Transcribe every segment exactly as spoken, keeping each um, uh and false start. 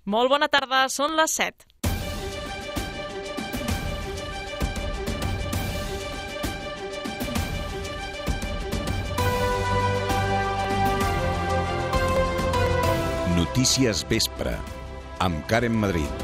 Molt bona tarda, són les set. Notícies Vespre, amb Karen Madrid.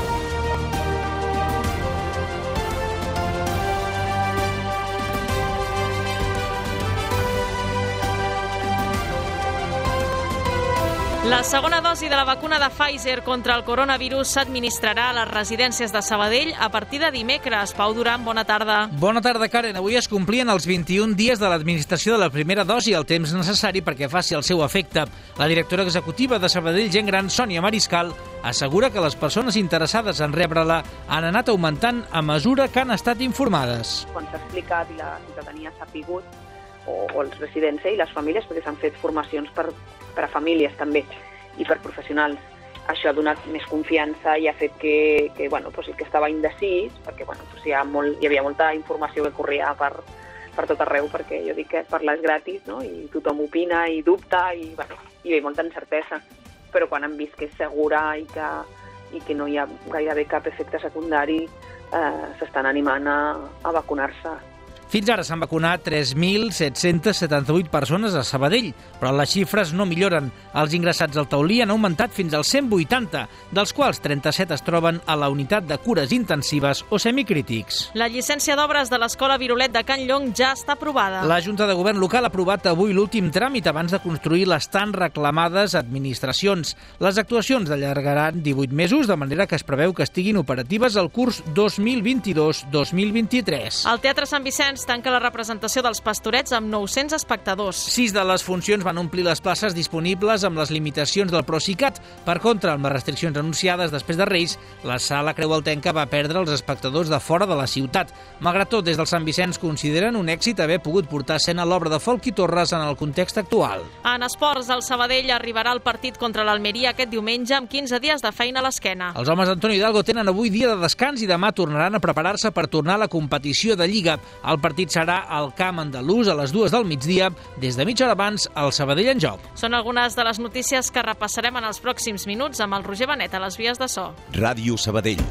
La segona dosi de la vacuna de Pfizer contra el coronavirus s'administrarà a les residències de Sabadell a partir de dimecres. Pau Duran, bona tarda. Bona tarda, Karen. Avui es complien els vint-i-un dies de l'administració de la primera dosi, el temps necessari perquè faci el seu efecte. La directora executiva de Sabadell Gent Gran, Sònia Mariscal, assegura que les persones interessades en rebre-la han anat augmentant a mesura que han estat informades. Quan s'ha explicat i la ciutadania s'ha sapigut, o, o els residents eh, i les famílies, perquè s'han fet formacions per, per a famílies també i per professionals. Això ha donat més confiança i ha fet que, que, bueno, pues, que estava indecis, perquè bueno, pues, hi, ha molt, hi havia molta informació que corria per, per tot arreu, perquè jo dic que parlar és gratis, no? I tothom opina i dubta i, bueno, i hi ha molta incertesa. Però quan han vist que és segura i que, i que no hi ha gairebé cap efecte secundari, eh, s'estan animant a, a vacunar-se. Fins ara s'han vacunat tres mil set-cents setanta-vuit persones a Sabadell, però les xifres no milloren. Els ingressats al taulí han augmentat fins als cent vuitanta, dels quals trenta-set es troben a la unitat de cures intensives o semicrítics. La llicència d'obres de l'Escola Virolet de Can Llong ja està aprovada. La Junta de Govern local ha aprovat avui l'últim tràmit abans de construir les tan reclamades administracions. Les actuacions allargaran divuit mesos, de manera que es preveu que estiguin operatives el curs dos mil vint-i-dos dos mil vint-i-tres. El Teatre Sant Vicenç tanca la representació dels Pastorets amb nou-cents espectadors. Sis de les funcions van omplir les places disponibles amb les limitacions del Procicat. Per contra, amb les restriccions anunciades després de Reis, la sala Creu Altenca va perdre els espectadors de fora de la ciutat. Malgrat tot, des del Sant Vicenç consideren un èxit haver pogut portar a escena l'obra de Folch i Torres en el context actual. En esports, el Sabadell arribarà al partit contra l'Almeria aquest diumenge amb quinze dies de feina a l'esquena. Els homes d'Antonio Hidalgo tenen avui dia de descans i demà tornaran a preparar-se per tornar a la competició de Lliga. El partit serà al camp andalús a les dues del migdia, des de mitja hora abans al Sabadell en joc. Són algunes de les notícies que repassarem en els pròxims minuts amb el Roger Benet a les vies de so. Ràdio Sabadell.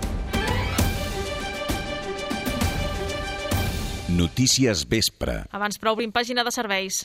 Notícies Vespre. Abans però obrim pàgina de serveis.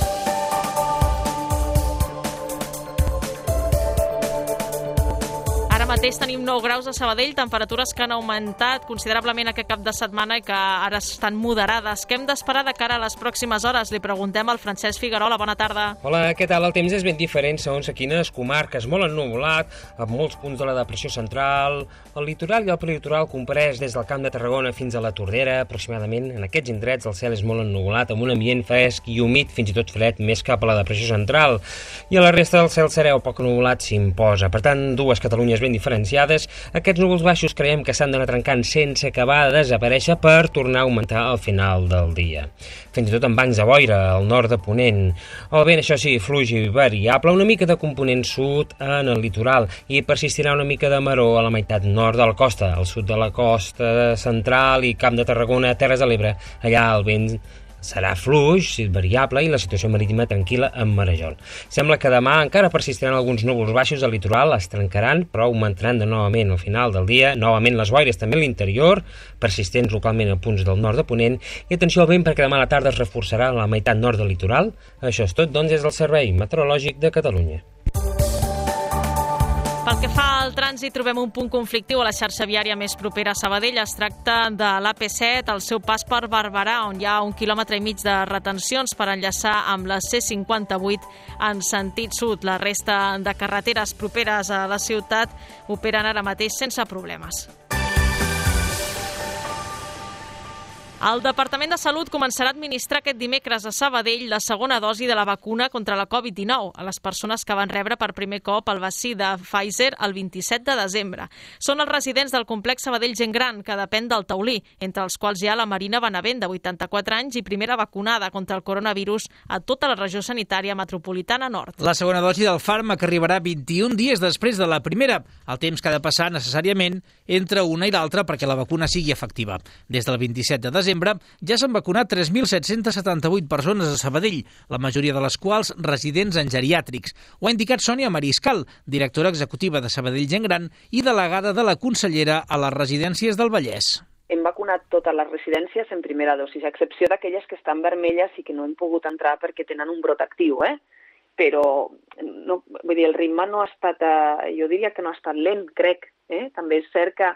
Ara mateix tenim nou graus a Sabadell, temperatures que han augmentat considerablement aquest cap de setmana i que ara estan moderades. Què hem d'esperar de cara a les pròximes hores? Li preguntem al Francesc Figuerola. Bona tarda. Hola, què tal? El temps és ben diferent segons a quines comarques. Molt ennuvolat, amb molts punts de la depressió central, el litoral i el prelitoral comprès des del Camp de Tarragona fins a la Tordera. Aproximadament en aquests indrets el cel és molt ennuvolat, amb un ambient fresc i humit, fins i tot fred, més cap a la depressió central. I a la resta del cel serè o poc ennuvolat s'imposa. Per tant, dues Catalunyes ben diferenciades. Aquests núvols baixos creiem que s'han d'anar trencant sense acabar de desaparèixer per tornar a augmentar al final del dia. Fins i tot amb bancs de boira al nord de Ponent. El vent, això sí, fluix i variable, una mica de component sud en el litoral i persistirà una mica de maror a la meitat nord de la costa, al sud de la costa central i Camp de Tarragona, Terres de l'Ebre. Allà el vent serà fluix, variable i la situació marítima tranquil·la amb marejol. Sembla que demà encara persistiran alguns núvols baixos al litoral, es trencaran, però augmentaran de novament al final del dia. Novament les boires també a l'interior, persistents localment a punts del nord de Ponent. I atenció al vent perquè demà a la tarda es reforçarà a la meitat nord del litoral. Això és tot, doncs, des del Servei Meteorològic de Catalunya. Pel que fa al trànsit, trobem un punt conflictiu a la xarxa viària més propera a Sabadell. Es tracta de l'A P set, al seu pas per Barberà, on hi ha un quilòmetre i mig de retencions per enllaçar amb la C cinquanta-vuit en sentit sud. La resta de carreteres properes a la ciutat operen ara mateix sense problemes. El Departament de Salut començarà a administrar aquest dimecres a Sabadell la segona dosi de la vacuna contra la covid dinou a les persones que van rebre per primer cop el vaccí de Pfizer el vint-i-set de desembre. Són els residents del complex Sabadell Gent Gran, que depèn del Taulí, entre els quals hi ha la Marina Benavent, de vuitanta-quatre anys i primera vacunada contra el coronavirus a tota la regió sanitària metropolitana nord. La segona dosi del fàrmac arribarà vint-i-un dies després de la primera, el temps que ha de passar necessàriament entre una i l'altra perquè la vacuna sigui efectiva. Des del vint-i-set de desembre setembre ja s'han vacunat tres mil set-cents setanta-vuit persones a Sabadell, la majoria de les quals residents en geriàtrics. Ho ha indicat Sònia Mariscal, directora executiva de Sabadell Gent Gran i delegada de la consellera a les residències del Vallès. Hem vacunat totes les residències en primera dosis, a excepció d'aquelles que estan vermelles i que no hem pogut entrar perquè tenen un brot actiu, eh? Però no, vull dir, el ritme no ha estat, eh, jo diria que no ha estat lent, crec. Eh? També és cert que,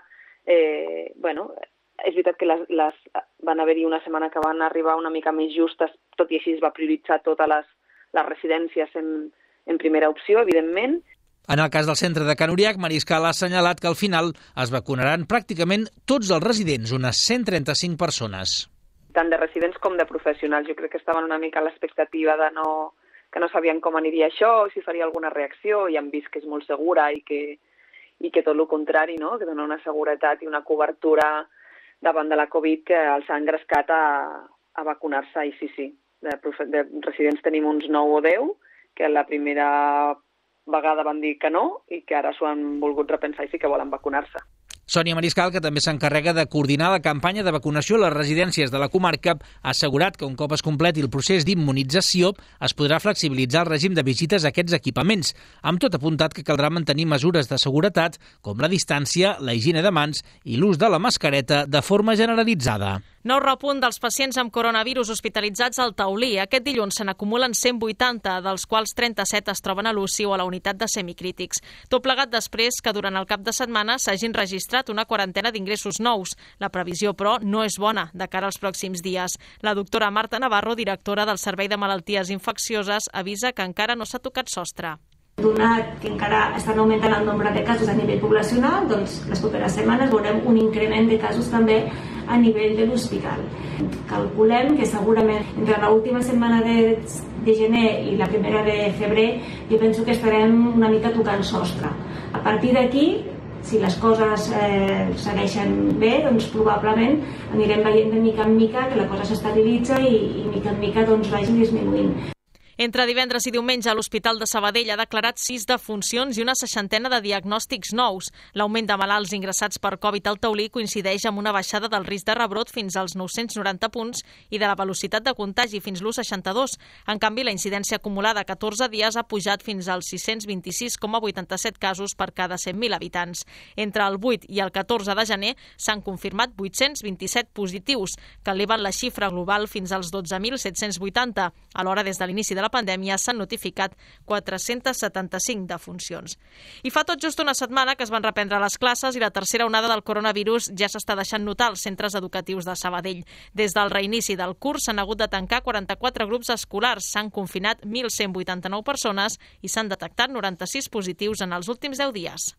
eh, bueno, és veritat que les, les, van haver-hi una setmana que van arribar una mica més justes, tot i així es va prioritzar totes les, les residències en, en primera opció, evidentment. En el cas del centre de Can Uriach, Mariscal ha assenyalat que al final es vacunaran pràcticament tots els residents, unes cent trenta-cinc persones. Tant de residents com de professionals. Jo crec que estaven una mica a l'expectativa de no, que no sabien com aniria això, si faria alguna reacció, i han vist que és molt segura i que, i que tot el contrari, no? Que dona una seguretat i una cobertura davant de la Covid que els ha engrescat a, a vacunar-se. I sí, sí, de, de residents tenim uns nou o deu, que la primera vegada van dir que no i que ara s'ho han volgut repensar i sí que volen vacunar-se. Sònia Mariscal, que també s'encarrega de coordinar la campanya de vacunació a les residències de la comarca, ha assegurat que un cop es completi el procés d'immunització es podrà flexibilitzar el règim de visites a aquests equipaments, amb tot apuntat que caldrà mantenir mesures de seguretat com la distància, la higiene de mans i l'ús de la mascareta de forma generalitzada. Nou repunt dels pacients amb coronavirus hospitalitzats al Taulí. Aquest dilluns se n'acumulen cent vuitanta, dels quals trenta-set es troben a l'U C I o a la unitat de semicrítics. Tot plegat després que durant el cap de setmana s'hagin registrat una quarantena d'ingressos nous. La previsió, però, no és bona de cara als pròxims dies. La doctora Marta Navarro, directora del Servei de Malalties Infeccioses, avisa que encara no s'ha tocat sostre. Donat que encara estan augmentant el nombre de casos a nivell poblacional, doncs les properes setmanes veurem un increment de casos també a nivell de l'hospital. Calculem que segurament entre l'última setmana de, de gener i la primera de febrer jo penso que estarem una mica tocant sostre. A partir d'aquí, si les coses eh, segueixen bé, doncs probablement anirem veient de mica en mica que la cosa s'estabilitza i, i mica en mica doncs vagi disminuint. Entre divendres i diumenge, l'Hospital de Sabadell ha declarat sis defuncions i una seixantena de diagnòstics nous. L'augment de malalts ingressats per Covid al Taulí coincideix amb una baixada del risc de rebrot fins als nou-cents noranta punts i de la velocitat de contagi fins l'u coma seixanta-dos. En canvi, la incidència acumulada a catorze dies ha pujat fins als sis-cents vint-i-sis coma vuitanta-set casos per cada cent mil habitants. Entre el vuit i el catorze de gener s'han confirmat vuit-cents vint-i-set positius, que eleven la xifra global fins als dotze mil set-cents vuitanta. Alhora, des de l'inici de la pandèmia s'han notificat quatre-cents setanta-cinc defuncions. I fa tot just una setmana que es van reprendre les classes i la tercera onada del coronavirus ja s'està deixant notar als centres educatius de Sabadell. Des del reinici del curs s'han hagut de tancar quaranta-quatre grups escolars, s'han confinat mil cent vuitanta-nou persones i s'han detectat noranta-sis positius en els últims deu dies.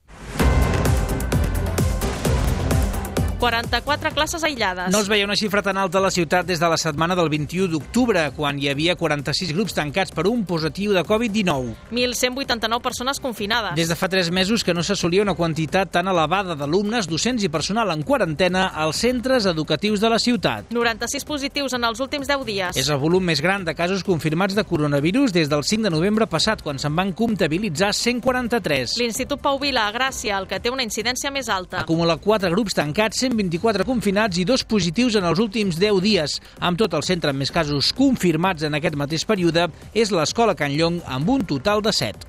quaranta-quatre classes aïllades. No es veia una xifra tan alta a la ciutat des de la setmana del vint-i-u d'octubre, quan hi havia quaranta-sis grups tancats per un positiu de Covid dinou. mil cent vuitanta-nou persones confinades. Des de fa tres mesos que no s'assolia una quantitat tan elevada d'alumnes, docents i personal en quarantena als centres educatius de la ciutat. noranta-sis positius en els últims deu dies. És el volum més gran de casos confirmats de coronavirus des del cinc de novembre passat, quan se'n van comptabilitzar cent quaranta-tres. L'Institut Pau Vila, a Gràcia, el que té una incidència més alta. Acumula quatre grups tancats, cent vint-i-quatre confinats i dos positius en els últims deu dies. Amb tot, el centre amb més casos confirmats en aquest mateix període és l'Escola Can Llong, amb un total de set.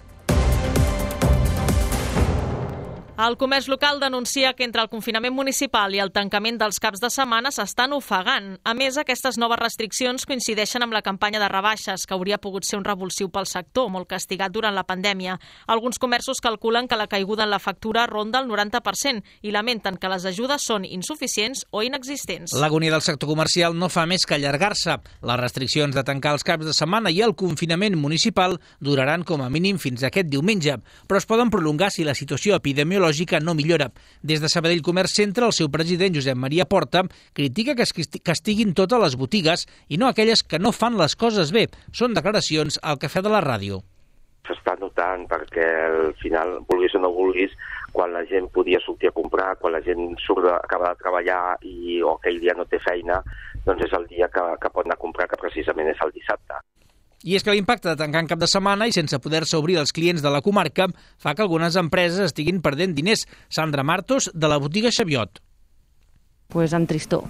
El comerç local denuncia que entre el confinament municipal i el tancament dels caps de setmana s'estan ofegant. A més, aquestes noves restriccions coincideixen amb la campanya de rebaixes, que hauria pogut ser un revulsiu pel sector, molt castigat durant la pandèmia. Alguns comerços calculen que la caiguda en la factura ronda el noranta per cent i lamenten que les ajudes són insuficients o inexistents. L'agonia del sector comercial no fa més que allargar-se. Les restriccions de tancar els caps de setmana i el confinament municipal duraran com a mínim fins aquest diumenge, però es poden prolongar si la situació epidemiològica no millora. Des de Sabadell Comerç Centre, el seu president, Josep Maria Porta, critica que es castiguin totes les botigues i no aquelles que no fan les coses bé. Són declaracions al Cafè de la Ràdio. S'està notant perquè al final, vulguis o no vulguis, quan la gent podia sortir a comprar, quan la gent surt de, acaba de treballar i o aquell dia no té feina, doncs és el dia que, que pot anar a comprar, que precisament és el dissabte. I és que l'impacte de tancar en cap de setmana i sense poder-se obrir als clients de la comarca fa que algunes empreses estiguin perdent diners. Sandra Martos, de la botiga Xaviot. Pues amb tristor,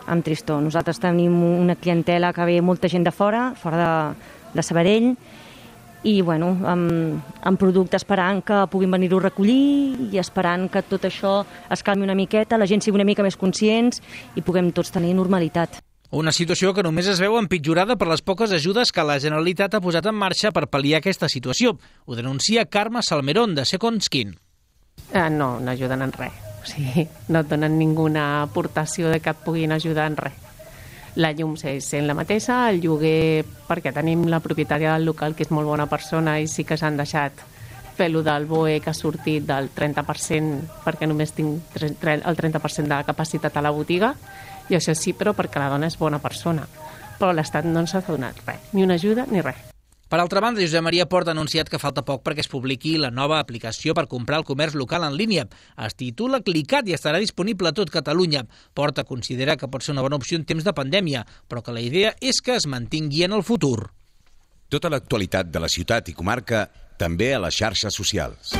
amb tristor. Nosaltres tenim una clientela que ve molta gent de fora, fora de, de Sabadell, i bueno, amb, amb producte esperant que puguin venir-ho a recollir i esperant que tot això es calmi una miqueta, la gent sigui una mica més conscients i puguem tots tenir normalitat. Una situació que només es veu empitjorada per les poques ajudes que la Generalitat ha posat en marxa per pal·liar aquesta situació. Ho denuncia Carme Salmerón, de Second Skin. Eh, no, no ajuden en res. O sigui, no et donen ninguna aportació de que et puguin ajudar en res. La llum és sent la mateixa, el lloguer, perquè tenim la propietària del local, que és molt bona persona, i sí que s'han deixat fer-lo del B O E, que ha sortit del trenta per cent, perquè només tinc el trenta per cent de capacitat a la botiga, i això sí, però perquè la dona és bona persona. Però l'Estat no ens ha donat res, ni una ajuda ni res. Per altra banda, Josep Maria Port ha anunciat que falta poc perquè es publiqui la nova aplicació per comprar el comerç local en línia. Es titula Clicat i estarà disponible a tot Catalunya. Port considera que pot ser una bona opció en temps de pandèmia, però que la idea és que es mantingui en el futur. Tota l'actualitat de la ciutat i comarca també a les xarxes socials.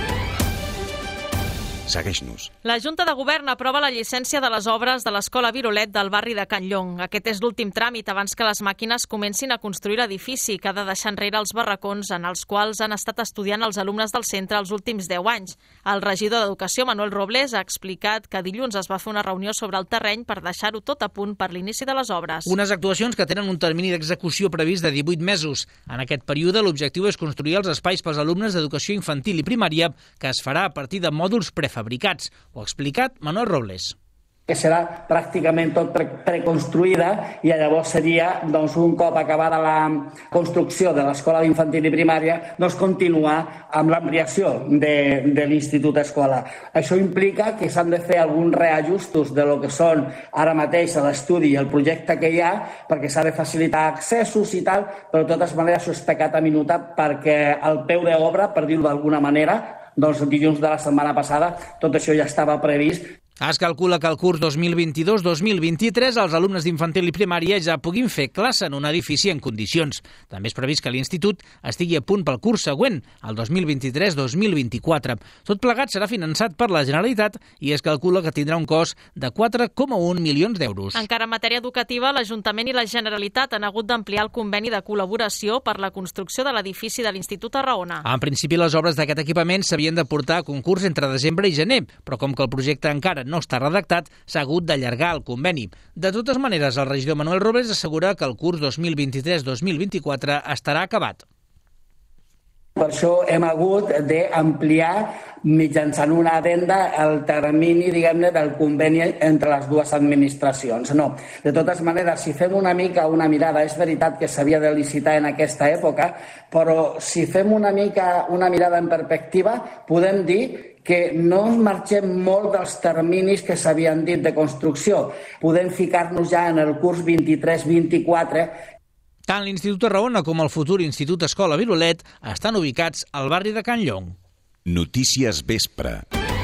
Segueix-nos. La Junta de Govern aprova la llicència de les obres de l'Escola Virolet del barri de Can Llong. Aquest és l'últim tràmit abans que les màquines comencin a construir l'edifici, que ha de deixar enrere els barracons en els quals han estat estudiant els alumnes del centre els últims deu anys. El regidor d'Educació, Manuel Robles, ha explicat que dilluns es va fer una reunió sobre el terreny per deixar-ho tot a punt per l'inici de les obres. Unes actuacions que tenen un termini d'execució previst de divuit mesos. En aquest període, l'objectiu és construir els espais pels alumnes d'educació infantil i primària, que es farà a partir de mòduls prefabricats. fabricats. Ho ha explicat Manuel Robles. Que serà pràcticament tot pre preconstruïda i llavors seria, doncs, un cop acabada la construcció de l'escola d'infantil i primària, doncs continuar amb l'ampliació de, de l'institut escola. Això implica que s'han de fer alguns reajustos de lo que són ara mateix l'estudi i el projecte que hi ha, perquè s'ha de facilitar accessos i tal, però de totes maneres això és pecat a minuta perquè el peu d'obra, per dir-ho d'alguna manera, doncs dilluns de la setmana passada tot això ja estava previst. Es calcula que el curs dos mil vint-i-dos dos mil vint-i-tres els alumnes d'infantil i primària ja puguin fer classe en un edifici en condicions. També és previst que l'institut estigui a punt pel curs següent, el dos mil vint-i-tres dos mil vint-i-quatre. Tot plegat serà finançat per la Generalitat i es calcula que tindrà un cost de quatre coma un milions d'euros. Encara en matèria educativa, l'Ajuntament i la Generalitat han hagut d'ampliar el conveni de col·laboració per la construcció de l'edifici de l'Institut Tarragona. En principi, les obres d'aquest equipament s'havien de portar a concurs entre desembre i gener, però com que el projecte encara no està redactat, s'ha hagut d'allargar el conveni. De totes maneres, el regidor Manuel Robles assegura que el curs dos mil vint-i-tres dos mil vint-i-quatre estarà acabat. Per això hem hagut d'ampliar mitjançant una addenda el termini, diguem-ne, del conveni entre les dues administracions. No. De totes maneres, si fem una mica una mirada, és veritat que s'havia de licitar en aquesta època, però si fem una mica una mirada en perspectiva, podem dir que no ens marxem molt dels terminis que s'havien dit de construcció. Podem ficar-nos ja en el curs vint-i-tres vint-i-quatre. Tant l'Institut Tarragona com el futur Institut Escola Virolet estan ubicats al barri de Can Llong. Notícies Vespre.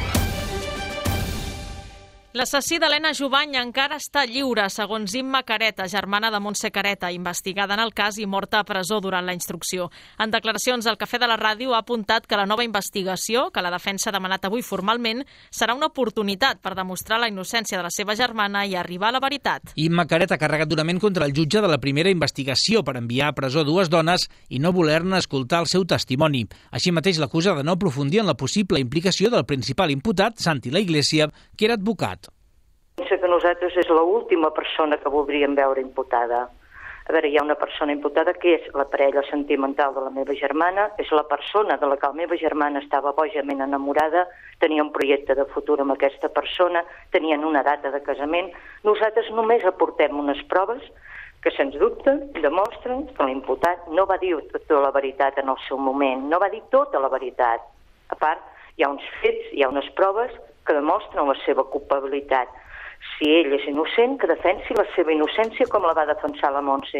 L'assassí d'Helena Jubany encara està lliure, segons Imma Careta, germana de Montse Careta, investigada en el cas i morta a presó durant la instrucció. En declaracions al Cafè de la Ràdio ha apuntat que la nova investigació, que la defensa ha demanat avui formalment, serà una oportunitat per demostrar la innocència de la seva germana i arribar a la veritat. Imma Careta ha carregat durament contra el jutge de la primera investigació per enviar a presó dues dones i no voler-ne escoltar el seu testimoni. Així mateix l'acusa de no aprofundir en la possible implicació del principal imputat, Santi La Iglesia, que era advocat. Penso que nosaltres és l'última persona que voldríem veure imputada. A veure, hi ha una persona imputada que és la parella sentimental de la meva germana, és la persona de la que la meva germana estava bojament enamorada, tenia un projecte de futur amb aquesta persona, tenien una data de casament. Nosaltres només aportem unes proves que, sens dubte, demostren que l'imputat no va dir tota la veritat en el seu moment, no va dir tota la veritat. A part, hi ha uns fets, hi ha unes proves que demostren la seva culpabilitat. Si ell és innocent, que defensi la seva innocència com la va defensar la Montse.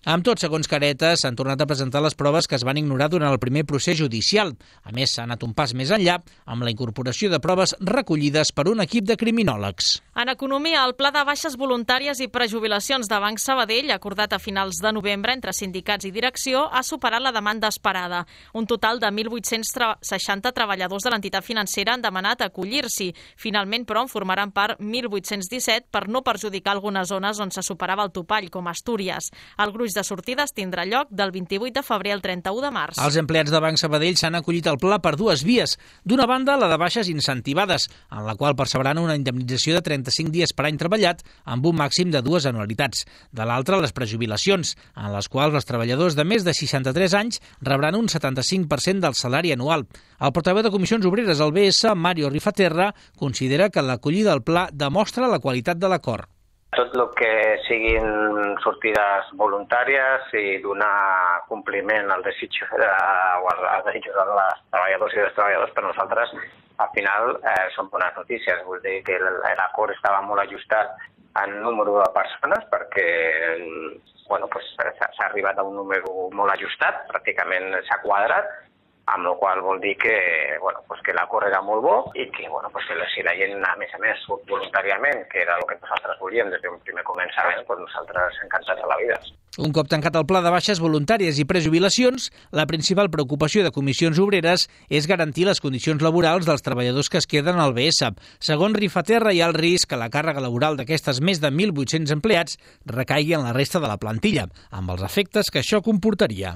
Amb tot, segons Careta, s'han tornat a presentar les proves que es van ignorar durant el primer procés judicial. A més, s'ha anat un pas més enllà amb la incorporació de proves recollides per un equip de criminòlegs. En economia, el pla de baixes voluntàries i prejubilacions de Banc Sabadell, acordat a finals de novembre entre sindicats i direcció, ha superat la demanda esperada. Un total de mil vuit-cents seixanta treballadors de l'entitat financera han demanat acollir-s'hi. Finalment, però, en formaran part mil vuit-cents disset per no perjudicar algunes zones on se superava el topall, com Astúries. El gruix de sortides tindrà lloc del vint-i-vuit de febrer al trenta-u de març. Els empleats de Banc Sabadell s'han acollit al pla per dues vies. D'una banda, la de baixes incentivades, en la qual percebran una indemnització de trenta-cinc dies per any treballat amb un màxim de dues anualitats. De l'altra, les prejubilacions, en les quals els treballadors de més de seixanta-tres anys rebran un setanta-cinc per cent del salari anual. El portaveu de Comissions Obreres al B S, Mario Rifaterra, considera que l'acollida al pla demostra la qualitat de l'acord. Tot el que siguin sortides voluntàries i donar compliment al desig de, o als desitjos dels treballadors i dels treballadors per nosaltres, al final eh, són bones notícies. Vull dir que l'acord estava molt ajustat en número de persones perquè bueno, pues, s'ha arribat a un número molt ajustat, pràcticament s'ha quadrat, amb la qual vol dir que, bueno, pues que l'acord era molt bo i que, bueno, pues que si la gent, a més a més, surt voluntàriament, que era el que nosaltres volíem des d'un primer començament, pues nosaltres encantats de la vida. Un cop tancat el pla de baixes voluntàries i prejubilacions, la principal preocupació de Comissions Obreres és garantir les condicions laborals dels treballadors que es queden al B S. Segons Rifaterra, hi ha el risc que la càrrega laboral d'aquestes més de mil vuit-cents empleats recaigui en la resta de la plantilla, amb els efectes que això comportaria.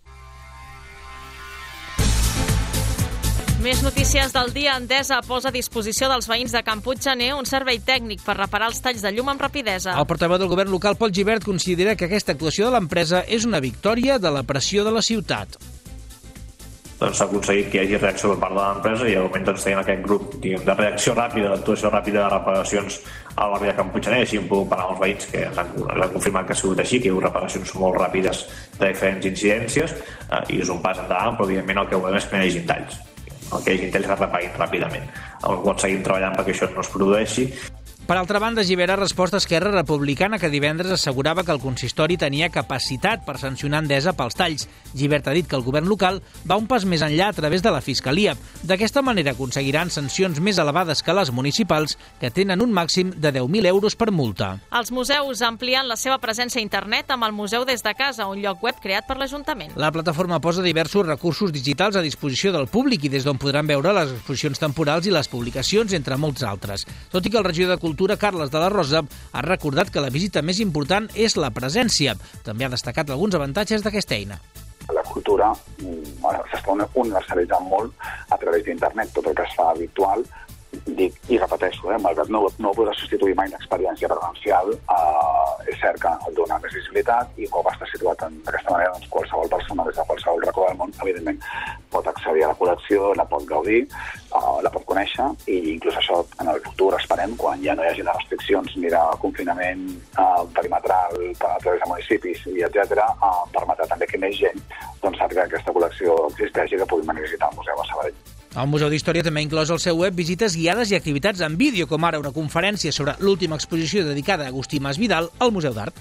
Més notícies del dia. Endesa posa a disposició dels veïns de Can Puiggener un servei tècnic per reparar els talls de llum amb rapidesa. El portaveu del govern local, Pol Gibert, considera que aquesta actuació de l'empresa és una victòria de la pressió de la ciutat. Doncs s'ha aconseguit que hi hagi reacció per part de l'empresa i de moment doncs, tenim aquest grup diguem, de reacció ràpida, d'actuació ràpida de reparacions al barri de Can Puiggener, així hem pogut parlar amb els veïns que ens han, ens han confirmat que ha sigut així, que hi ha reparacions molt ràpides de diferents incidències eh, i és un pas endavant, però evidentment el que volem és que no hi hagi talls. El que hi hagi talls es repaguin ràpidament. El qual seguim treballant perquè això no es produeixi. Per altra banda, Gibert ha respost a Esquerra Republicana, que divendres assegurava que el consistori tenia capacitat per sancionar Endesa pels talls. Gibert ha dit que el govern local va un pas més enllà a través de la Fiscalia. D'aquesta manera aconseguiran sancions més elevades que les municipals, que tenen un màxim de deu mil euros per multa. Els museus amplien la seva presència a internet amb el Museu des de casa, un lloc web creat per l'Ajuntament. La plataforma posa diversos recursos digitals a disposició del públic i des d'on podran veure les exposicions temporals i les publicacions, entre molts altres. Tot i que el regidor de Cultura Cultura, Carles de la Rosa, ha recordat que la visita més important és la presència. També ha destacat alguns avantatges d'aquesta eina. La cultura bueno, s'està universalitzant molt a través d'internet, tot el que es fa habitual. Dic, i repeteixo, eh, malgrat no, no podrà substituir mai l'experiència presencial, eh, és cert que el dona més visibilitat i com està situat d'aquesta manera, doncs qualsevol persona des de qualsevol racó del món, evidentment, pot accedir a la col·lecció, la pot gaudir, eh, la pot conèixer i inclús això en el futur esperem, quan ja no hi hagi de restriccions ni de confinament eh, perimetral a través de municipis i etcètera, eh, permetrà també que més gent doncs, sàpiga que aquesta col·lecció existeix i que puguin venir a visitar el Museu a Sabadell. El Museu d'Història també ha inclòs al seu web visites guiades i activitats en vídeo, com ara una conferència sobre l'última exposició dedicada a Agustí Mas Vidal al Museu d'Art.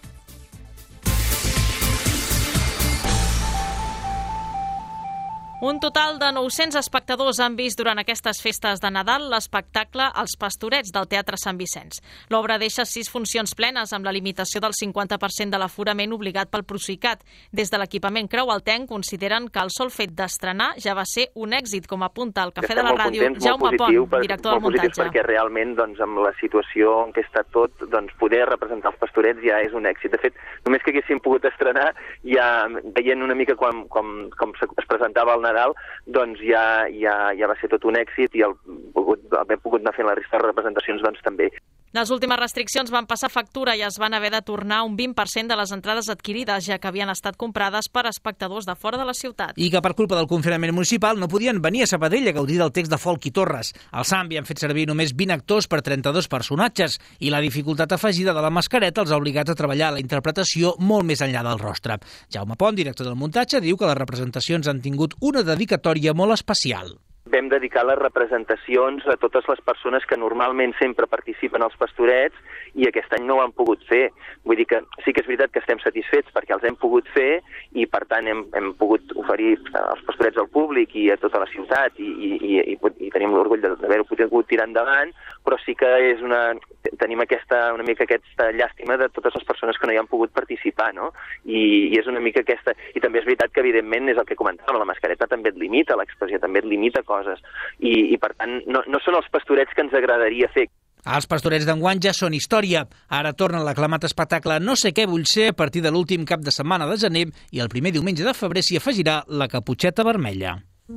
Un total de nou-cents espectadors han vist durant aquestes festes de Nadal l'espectacle Els Pastorets del Teatre Sant Vicenç. L'obra deixa sis funcions plenes amb la limitació del cinquanta per cent de l'aforament obligat pel Procicat. Des de l'equipament Creualtenc consideren que el sol fet d'estrenar ja va ser un èxit, com apunta el Cafè de la Ràdio Jaume Pont, director del muntatge. Perquè realment doncs, amb la situació en què està tot, doncs, poder representar els Pastorets ja és un èxit. De fet, només que haguéssim pogut estrenar, ja veient una mica com, com, com es presentava el Nadal, doncs ja, ja, ja va ser tot un èxit i el, haver pogut anar fent la resta de representacions doncs també. Les últimes restriccions van passar factura i es van haver de tornar un vint per cent de les entrades adquirides, ja que havien estat comprades per espectadors de fora de la ciutat. I que per culpa del confinament municipal no podien venir a Sabadell a gaudir del text de Folk i Torres. Al Sambi han fet servir només vint actors per trenta-dos personatges i la dificultat afegida de la mascareta els ha obligat a treballar la interpretació molt més enllà del rostre. Jaume Pont, director del muntatge, diu que les representacions han tingut una dedicatòria molt especial. vam dedicar les representacions a totes les persones que normalment sempre participen als Pastorets i aquest any no ho han pogut fer. Vull dir que sí que és veritat que estem satisfets perquè els hem pogut fer i per tant hem, hem pogut oferir els Pastorets al públic i a tota la ciutat i, i, i, i tenim l'orgull d'haver-ho pogut tirar endavant, però sí que és una, tenim aquesta, una mica aquesta llàstima de totes les persones que no hi han pogut participar, no? I, i és una mica aquesta... I també és veritat que evidentment és el que comentàvem, la mascareta també et limita, l'expressió també et limita coses i, i per tant no, no són els Pastorets que ens agradaria fer. Els Pastorets d'enguany ja són història. Ara torna l'aclamat espectacle No sé què vull ser a partir de l'últim cap de setmana de gener i el primer diumenge de febrer s'hi afegirà la Caputxeta Vermella.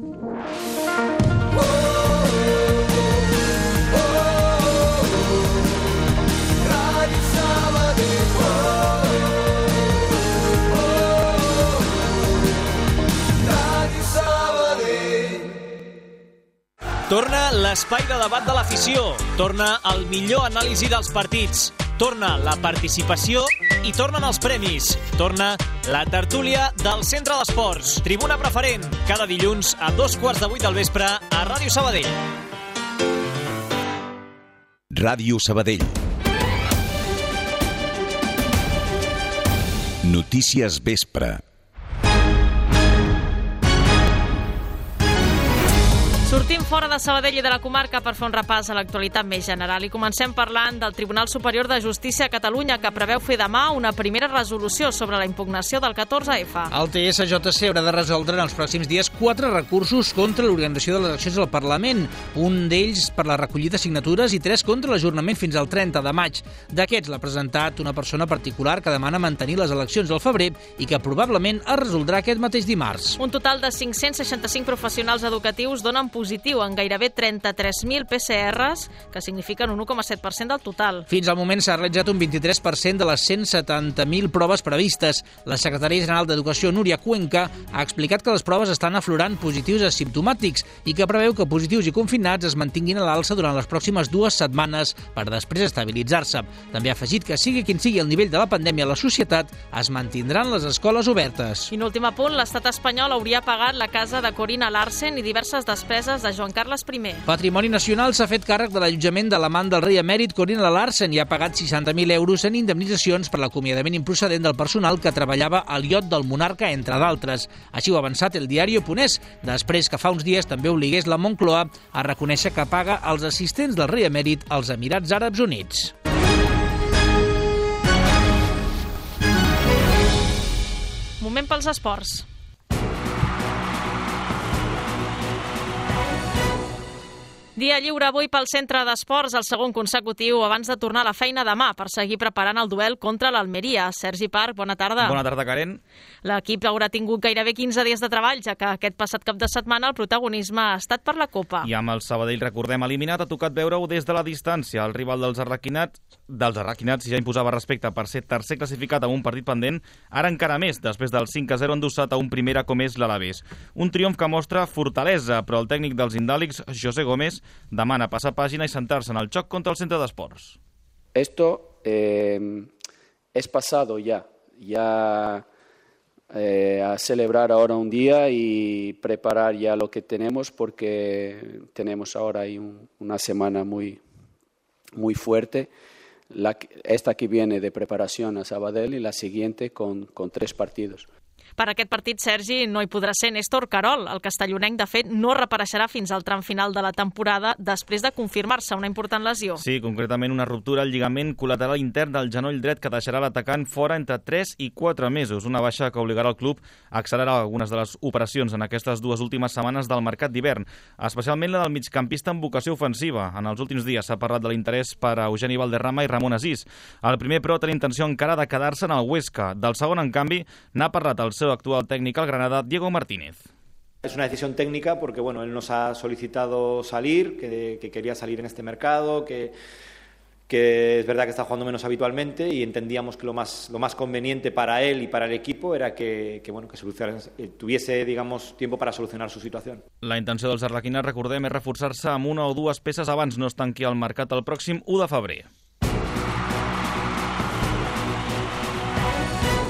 Torna l'espai de debat de l'afició, torna el millor anàlisi dels partits, torna la participació i tornen els premis, torna la tertúlia del Centre d'Esports, Tribuna Preferent, cada dilluns a dos quarts de vuit del vespre a Ràdio Sabadell. Ràdio Sabadell. Notícies Vespre. Sortim fora de Sabadell i de la comarca per fer un repàs a l'actualitat més general i comencem parlant del Tribunal Superior de Justícia a Catalunya que preveu fer demà una primera resolució sobre la impugnació del catorze efa. El T S J C haurà de resoldre en els pròxims dies quatre recursos contra l'organització de les eleccions al Parlament, un d'ells per la recollida de signatures i tres contra l'ajornament fins al trenta de maig. D'aquests l'ha presentat una persona particular que demana mantenir les eleccions al febrer i que probablement es resoldrà aquest mateix dimarts. Un total de cinc-cents seixanta-cinc professionals educatius donen positiu en gairebé trenta-tres mil P C Rs, que signifiquen un u coma set per cent del total. Fins al moment s'ha realitzat un vint-i-tres per cent de les cent setanta mil proves previstes. La secretària general d'Educació, Núria Cuenca, ha explicat que les proves estan aflorant positius asimptomàtics i que preveu que positius i confinats es mantinguin a l'alça durant les pròximes dues setmanes per després estabilitzar-se. També ha afegit que sigui quin sigui el nivell de la pandèmia a la societat, es mantindran les escoles obertes. I un últim apunt, l'estat espanyol hauria pagat la casa de Corinna Larsen i diverses despeses de Joan Carles I. Patrimoni Nacional s'ha fet càrrec de l'allotjament de l'amant del rei emèrit Corinna Larsen i ha pagat seixanta mil euros en indemnitzacions per l'acomiadament improcedent del personal que treballava al iot del monarca, entre d'altres. Així ho ha avançat el diari Oponès, després que fa uns dies també obligués la Moncloa a reconèixer que paga als assistents del rei emèrit als Emirats Àrabs Units. Moment pels esports. Dia lliure avui pel Centre d'Esports, el segon consecutiu abans de tornar a la feina demà per seguir preparant el duel contra l'Almeria. Sergi Parc, bona tarda. Bona tarda, Karen. L'equip haurà tingut gairebé quinze dies de treball, ja que aquest passat cap de setmana el protagonisme ha estat per la Copa. I amb el Sabadell, recordem, eliminat, ha tocat veure-ho des de la distància. El rival dels arraquinats, dels arraquinats ja imposava respecte per ser tercer classificat amb un partit pendent, ara encara més, després del cinc a zero endossat a un primera com és l'Alavés. Un triomf que mostra fortalesa, però el tècnic dels indàlics, José Gómez, demana passar pàgina i sentar-se en el xoc contra el Centre d'Esports. Esto eh, es pasado ya, ya eh, a celebrar ahora un día y preparar ya lo que tenemos porque tenemos ahora ahí un, una semana muy, muy fuerte. La, esta que viene de preparación a Sabadell y la siguiente con, con tres partidos. Per aquest partit, Sergi, no hi podrà ser Néstor Querol. El castellonenc, de fet, no reapareixerà fins al tram final de la temporada després de confirmar-se una important lesió. Sí, concretament una ruptura al lligament col·lateral intern del genoll dret que deixarà l'atacant fora entre tres i quatre mesos. Una baixa que obligarà el club a accelerar algunes de les operacions en aquestes dues últimes setmanes del mercat d'hivern, especialment la del migcampista amb vocació ofensiva. En els últims dies s'ha parlat de l'interès per a Eugeni Valderrama i Ramon Asís. El primer, però, té la intenció encara de quedar-se en el Huesca. Del segon, en canvi, n'ha parlat el seu actual técnico al Granada, Diego Martínez. Es una decisión técnica porque bueno, él nos ha solicitado salir, que, que quería salir en este mercado, que, que es verdad que está jugando menos habitualmente y entendíamos que lo más, lo más conveniente para él y para el equipo era que, que, bueno, que tuviese digamos, tiempo para solucionar su situación. La intenció dels arlequinats, recordem, és reforçar-se amb una o dues peces abans no es tanqui el mercat el pròxim u de febrer.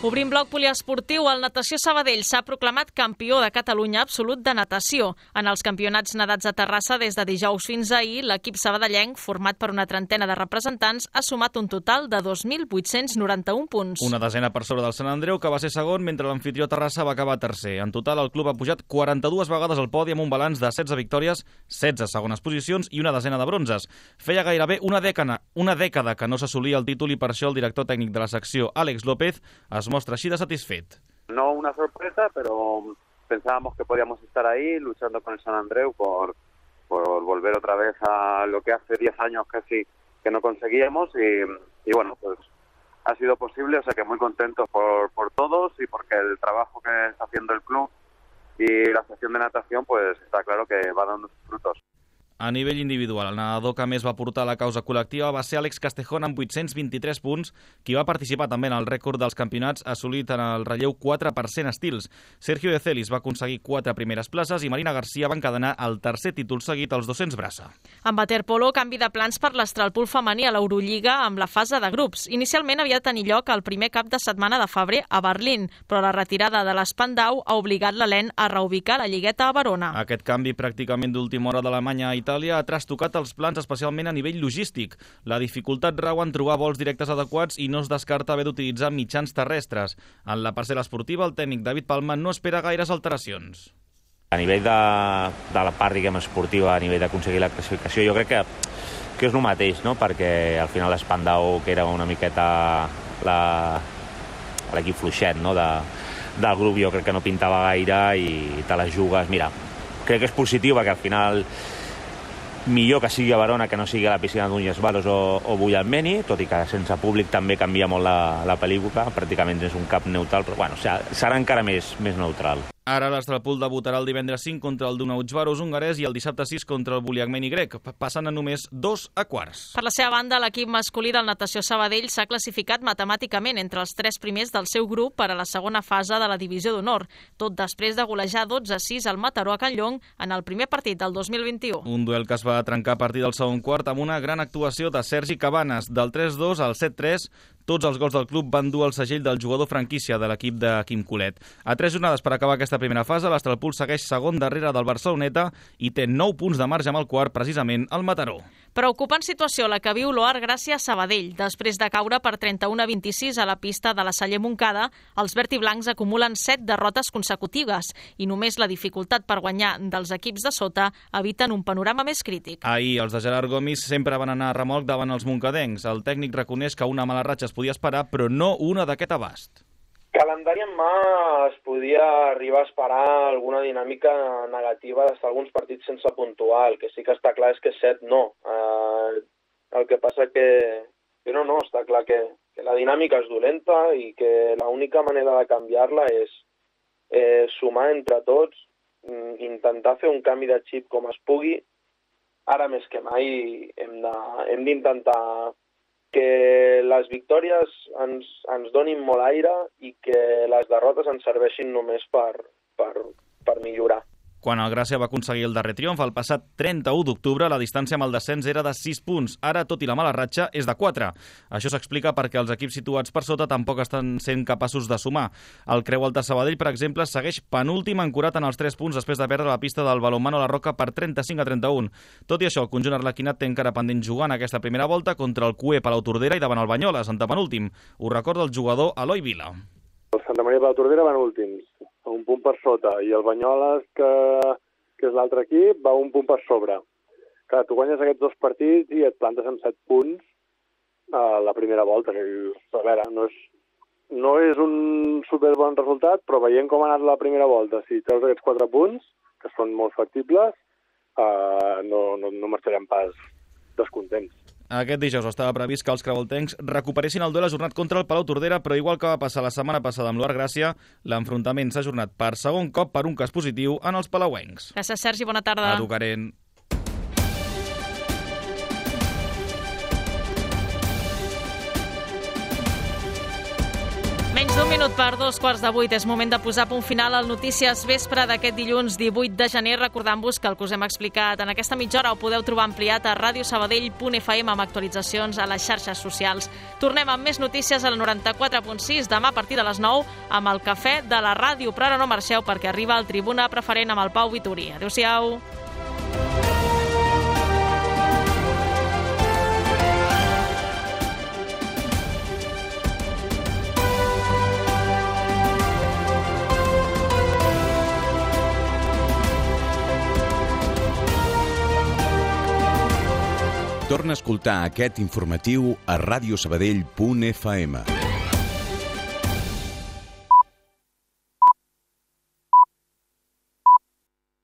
Obrim bloc poliesportiu, el Natació Sabadell s'ha proclamat campió de Catalunya absolut de natació. En els campionats nedats a Terrassa des de dijous fins ahir, l'equip sabadellenc, format per una trentena de representants, ha sumat un total de dos mil vuit-cents noranta-un punts. Una desena per sobre del Sant Andreu, que va ser segon, mentre l'anfitrió Terrassa va acabar tercer. En total, el club ha pujat quaranta-dues vegades al podi amb un balanç de setze victòries, setze segones posicions i una desena de bronzes. Feia gairebé una dècada, una dècada que no s'assolia el títol i per això el director tècnic de la secció, Àlex López, es mostra así de satisfecho. No una sorpresa, pero pensábamos que podíamos estar ahí luchando con el San Andreu por, por volver otra vez a lo que hace diez años casi que no conseguíamos y, y bueno, pues ha sido posible, o sea que muy contentos por, por todos y porque el trabajo que está haciendo el club y la sección de natación pues está claro que va dando sus frutos. A nivell individual, el nedador que més va portar la causa col·lectiva va ser Àlex Castejón amb vuit-cents vint-i-tres punts, qui va participar també en el rècord dels campionats assolit en el relleu quatre per cent estils. Sergio de Celis va aconseguir quatre primeres places i Marina Garcia va encadenar el tercer títol seguit als dos-cents braça. En waterpolo, canvi de plans per l'estralpool femení a l'Eurolliga amb la fase de grups. Inicialment havia de tenir lloc el primer cap de setmana de febrer a Berlín, però la retirada de l'Spandau ha obligat l'Elen a reubicar la lligueta a Verona. Aquest canvi pràcticament d'última hora d'Alemanya a Itàlia ha trastocat els plans especialment a nivell logístic. La dificultat rau en trobar vols directes adequats i no es descarta haver d'utilitzar mitjans terrestres. En la parcel·la esportiva, el tècnic David Palma no espera gaires alteracions. A nivell de, de la part, diguem, esportiva, a nivell d'aconseguir la classificació, jo crec que, que és el mateix, no? Perquè al final l'Spandau, que era una miqueta l'equip fluixet, no? de, del grup, jo crec que no pintava gaire i te les jugues. Mira, crec que és positiu perquè al final millor que sigui a Verona que no sigui a la piscina d'Unyes Valos o, o Bullalmeni, tot i que sense públic també canvia molt la, la pel·lícula, pràcticament és un cap neutral, però bueno, o sigui, serà encara més, més neutral. Ara l'Estralpool debutarà el divendres cinc contra el Dunautsvaros hongarès i el dissabte sis contra el Buliagmeni grec, passant a només dos a quarts. Per la seva banda, l'equip masculí del Natació Sabadell s'ha classificat matemàticament entre els tres primers del seu grup per a la segona fase de la divisió d'honor, tot després de golejar dotze a sis al Mataró a Can Llong en el primer partit del dos mil vint-i-u. Un duel que es va trencar a partir del segon quart amb una gran actuació de Sergi Cabanes, del tres dos al set tres. Tots els gols del club van dur el segell del jugador franquícia de l'equip de Quim Colet. A tres jornades per acabar aquesta primera fase, l'Estralpool segueix segon darrere del Barceloneta i té nou punts de marge amb el quart, precisament al Mataró. Preocupant situació la que viu l'Oar Gràcia a Sabadell. Després de caure per trenta-u a vint-i-sis a la pista de la Saller Montcada, els verd i blancs acumulen set derrotes consecutives i només la dificultat per guanyar dels equips de sota eviten un panorama més crític. Ahir, els de Gerard Gomis sempre van anar a remolc davant els moncadencs. El tècnic reconeix que una mala ratxa es podia esperar, però no una d'aquest abast. Calendari en mà es podia arribar a esperar alguna dinàmica negativa d'estar alguns partits sense puntuar. El que sí que està clar és que set no. Eh, el que passa que, que no, no, està clar que, que la dinàmica és dolenta i que l'única manera de canviar-la és eh, sumar entre tots, intentar fer un canvi de xip com es pugui. Ara més que mai hem de, hem d'intentar que les victòries ens, ens donin molt aire i que les derrotes ens serveixin només per, per, per millorar. Quan el Gràcia va aconseguir el darrer triomf el passat trenta-u d'octubre, la distància amb el descens era de sis punts. Ara, tot i la mala ratxa, és de quatre. Això s'explica perquè els equips situats per sota tampoc estan sent capaços de sumar. El Creu Alta Sabadell, per exemple, segueix penúltim ancorat en els tres punts després de perdre la pista del Balonmano La Roca per trenta-cinc a trenta-un. Tot i això, el conjunt arlequinat té encara pendent jugar en aquesta primera volta contra el Cué Palautordera i davant el Banyoles, en penúltim. Ho recorda el jugador Eloi Vila. El Santa Maria Palautordera van últims, a un punt per sota, i el Banyoles, que, que és l'altre equip, va un punt per sobre. Clar, tu guanyes aquests dos partits i et plantes amb set punts a la primera volta. Que, a veure, no és, no és un superbon resultat, però veient com ha anat la primera volta, si treus aquests quatre punts, que són molt factibles, eh, no, no, no marxarem pas descontents. Aquest dijous estava previst que els creualtencs recuperessin el duel ajornat contra el Palautordera, però igual que va passar la setmana passada amb l'Oar Gràcia, l'enfrontament s'ha ajornat per segon cop per un cas positiu en els palauencs. Gràcies, Sergi. Bona tarda. A tu, Karen. Menys Un minut per dos quarts de vuit. És moment de posar punt final al Notícies Vespre d'aquest dilluns divuit de gener, recordant-vos que el que us hem explicat en aquesta mitja hora ho podeu trobar ampliat a radiosabadell punt f m amb actualitzacions a les xarxes socials. Tornem amb més notícies al noranta-quatre punt sis demà a partir de les nou amb el cafè de la ràdio, però ara no marxeu perquè arriba el Tribuna Preferent amb el Pau Vituri. Adéu-siau. Torna a escoltar aquest informatiu a radiosabadell punt f m.